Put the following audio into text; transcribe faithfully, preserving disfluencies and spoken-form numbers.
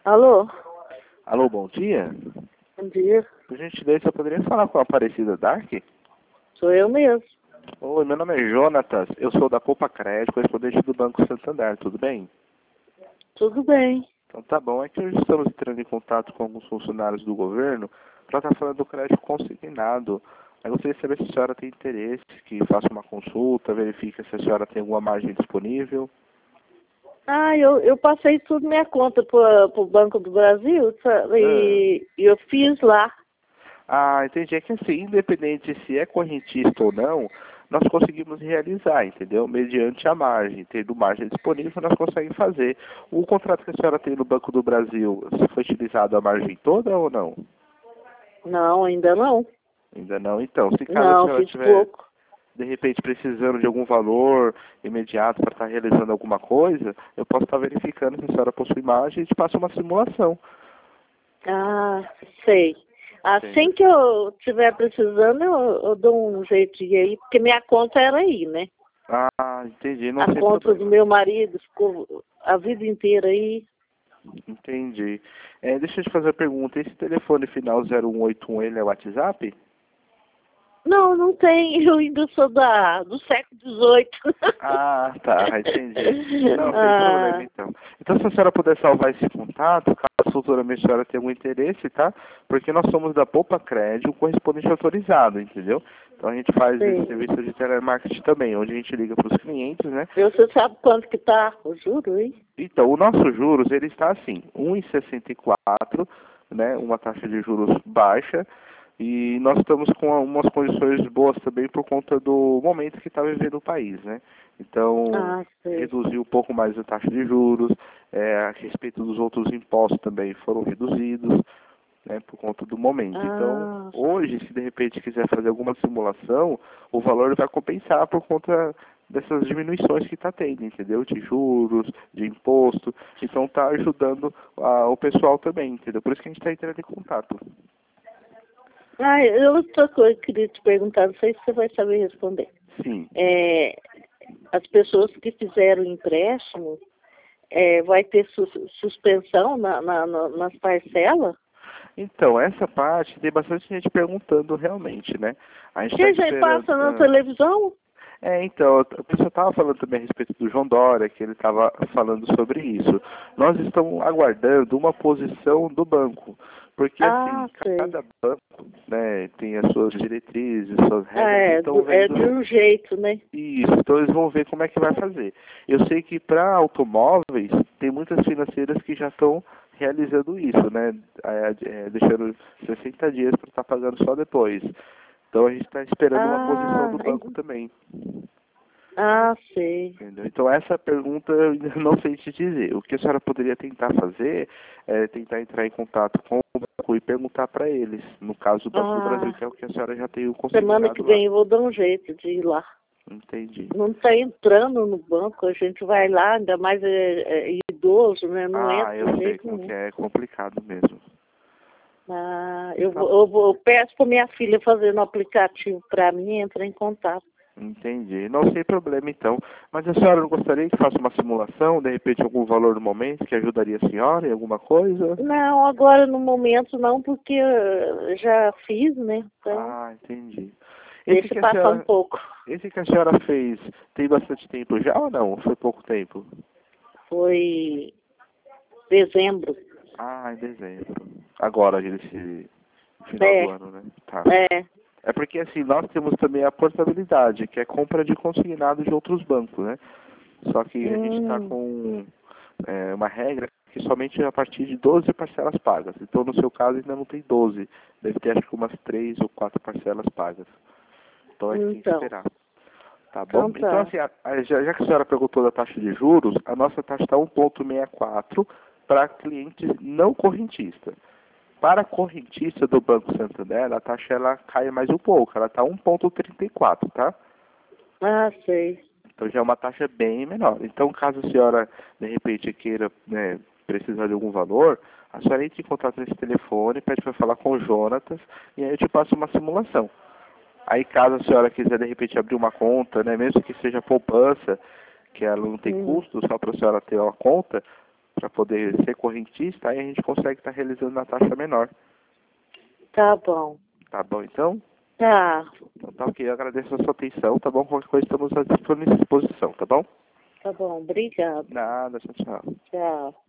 Alô? Alô, bom dia. Bom dia. Por gentileza, eu poderia falar com a Aparecida Dark? Sou eu mesmo. Oi, meu nome é Jonatas, eu sou da Copa Crédito, correspondente do Banco Santander, tudo bem? Tudo bem. Então tá bom, é que hoje estamos entrando em contato com alguns funcionários do governo para estar falando do crédito consignado. Eu gostaria de saber se a senhora tem interesse, que faça uma consulta, verifique se a senhora tem alguma margem disponível. Ah, eu, eu passei tudo minha conta para o Banco do Brasil sabe? E Ah. eu fiz lá. Ah, entendi. É que assim, independente se é correntista ou não, nós conseguimos realizar, entendeu? Mediante a margem. Tendo margem disponível, nós conseguimos fazer. O contrato que a senhora tem no Banco do Brasil, se foi utilizado a margem toda ou não? Não, ainda não. Ainda não. Então, se caso a Não, senhora fiz tiver, pouco. de repente, precisando de algum valor imediato para estar realizando alguma coisa, eu posso estar verificando se a senhora possui margem e te passo uma simulação. Ah, sei. Assim Entendeu? que eu estiver precisando, eu, eu dou um jeito de ir aí, porque minha conta era aí, né? Ah, entendi. Não A tem conta do problema. meu marido ficou a vida inteira aí. Entendi. É, deixa eu te fazer uma pergunta. Esse telefone final zero um oito um, ele é WhatsApp? Não, não tem. Eu ainda sou da, do século dezoito. Ah, tá, entendi. Não, sem problema, ah, então. Então, se a senhora puder salvar esse contato, caso futuramente a senhora tenha algum interesse, tá? Porque nós somos da Poupa Crédito, um correspondente autorizado, entendeu? Então, a gente faz esse sei. serviço de telemarketing também, onde a gente liga para os clientes, né? E você sabe quanto que tá o juro, hein? Então, o nosso juros, ele está assim, um vírgula sessenta e quatro, né? Uma taxa de juros baixa. E nós estamos com algumas condições boas também por conta do momento que está vivendo o país, né? Então, Ah, sei. reduziu um pouco mais a taxa de juros, é, a respeito dos outros impostos também foram reduzidos, né, por conta do momento. Então, Ah, hoje, se de repente quiser fazer alguma simulação, o valor vai compensar por conta dessas diminuições que está tendo, entendeu? De juros, de imposto. Então, está ajudando a, o pessoal também, entendeu? Por isso que a gente está entrando em contato. ah, eu outra coisa que eu queria te perguntar, não sei se você vai saber responder. Sim. É, as pessoas que fizeram empréstimo, é, vai ter sus, suspensão na, na, na, nas parcelas? Então, essa parte tem bastante gente perguntando realmente, né? A gente está Que já esperando. passa na Ah. televisão? É, então, a pessoa estava falando também a respeito do João Dória, que ele estava falando sobre isso. Nós estamos aguardando uma posição do banco, porque assim, Ah, sei. cada banco, né, tem as suas diretrizes, suas Ah, regras, e é, estão do- é vendo de um jeito, né? isso, então eles vão ver como é que vai fazer. Eu sei que para automóveis, tem muitas financeiras que já estão realizando isso, né? É, é, deixando sessenta dias para estar pagando só depois. Então a gente está esperando uma posição Ah, do banco en- também. ah, sei. Entendeu? Então essa pergunta eu ainda não sei te dizer. O que a senhora poderia tentar fazer é tentar entrar em contato com o banco e perguntar para eles, no caso do Banco do Brasil, Ah, que é o que a senhora já tem o semana que consignado lá. vem eu vou dar um jeito de ir lá. Entendi. Não está entrando no banco, a gente vai lá, ainda mais é, é idoso, né? Não Ah, entra eu de sei jeito como que nenhum. é, é complicado mesmo. Ah, eu, Tá vou, bom. eu, vou, eu peço para minha filha fazer um aplicativo para mim, entrar em contato. Entendi. Não tem problema então. Mas a senhora não gostaria que faça uma simulação, de repente algum valor no momento que ajudaria a senhora em alguma coisa? Não, agora no momento não, porque eu já fiz, né? Então, Ah, entendi. Esse deixa que a passar um senhora, pouco. esse que a senhora fez tem bastante tempo já ou não? Foi pouco tempo? Foi dezembro. Ah, em dezembro. Agora, esse final É, do ano, né? Tá. é. É porque assim, nós temos também a portabilidade, que é compra de consignado de outros bancos, né? Só que a gente está Hum, com é, uma regra que somente a partir de doze parcelas pagas. Então, no seu caso, ainda não tem doze. Deve ter, acho que umas três ou quatro parcelas pagas. Então, a gente tem que então, esperar. Tá bom? então Então, tá. assim, a- a- já, já que a senhora perguntou da taxa de juros, a nossa taxa está um vírgula sessenta e quatro para clientes não correntistas. Para correntista do Banco Santander, a taxa ela cai mais um pouco. Ela está um vírgula trinta e quatro, tá? Ah, sei. Então já é uma taxa bem menor. Então, caso a senhora, de repente, queira, né, precisar de algum valor, a senhora entra em contato nesse telefone, pede para falar com o Jonatas, e aí eu te passo uma simulação. Aí, caso a senhora quiser, de repente, abrir uma conta, né, mesmo que seja poupança, que ela não tem Hum. custo, só para a senhora ter uma conta, para poder ser correntista, aí a gente consegue estar realizando na taxa menor. Tá bom. Tá bom, então? Tá. Então tá ok, eu agradeço a sua atenção, tá bom? Qualquer coisa estamos à disposição, tá bom? Tá bom, obrigado. Nada, tchau, tchau. Tchau.